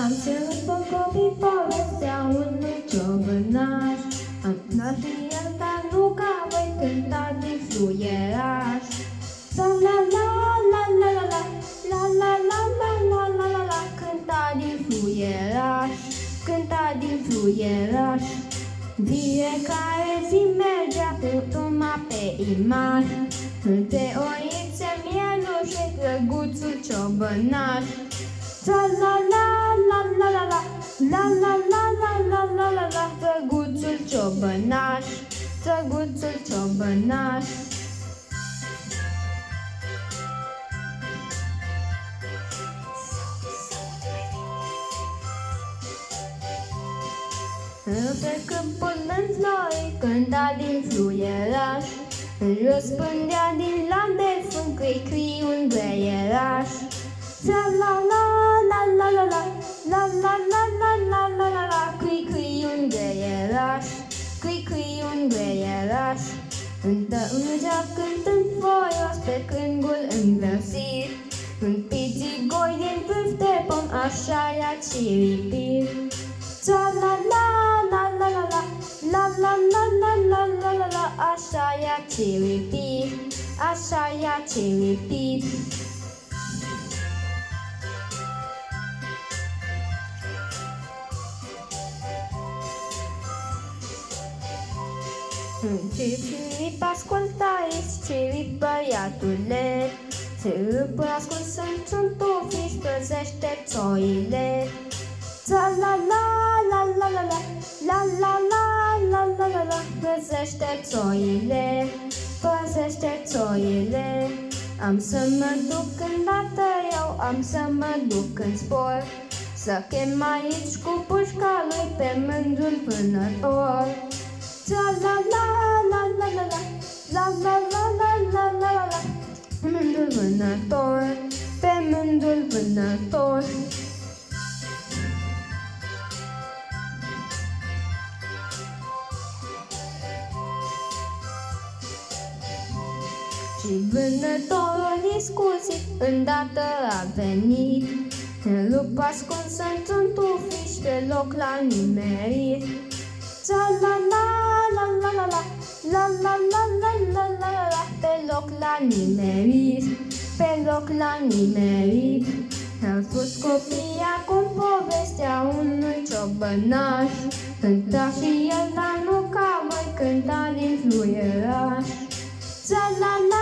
Am cerut copii povestea unui ciobănaș. Am dat și el, dar nu ca voi cânta din fluieraș. La la la la la la la la la la la la la la la, cânta din fluieraș, cânta din fluieraș. Fiecare zi mergea cu tuma pe imaj, între oițe, mielușe, drăguțul ciobănaș. La la la la la la la la la la la la la la la, drăguțul ciobănaș, drăguțul ciobănaș. Pe câmpul înflorit cânta din fluieraș, răspândea din lande fân cri-cri un greieraș. La la la la la la la la la la la la la la la, cri-cri un greieraș, cri-cri un greieraș. Îngea cântând foios pe cângul înversit, un pițigoi din vârf de pom așa i-a ciripit. La la la la la la la la la la la la la la la, așa i-a ciripit, așa i-a ciripit. Cirip, ascultați, cirip, băiatule, cirip, ascult, sunt tu, fiș, păzește țoile. La la la la la la la la la la la la la la, păzește țoile, păzește țoile. Am să mă duc îndată eu, am să mă duc în spor, să chem aici cu pușca lui pe mândrul vânător. La la la la la la la la la la la la la la, mândrul vânător, pe mândrul vânător. Și vânătorul iscusit îndată a venit, în lup ascuns într-un tufiș pe loc l-a nimerit. La la la la la la la la la la la la la la, pe loc l-a nimerit, pe loc l-a nimerit. Am spus copiii acum povestea unui ciobănaș, cânta și el, dar nu ca voi cânta din fluieraș. La la la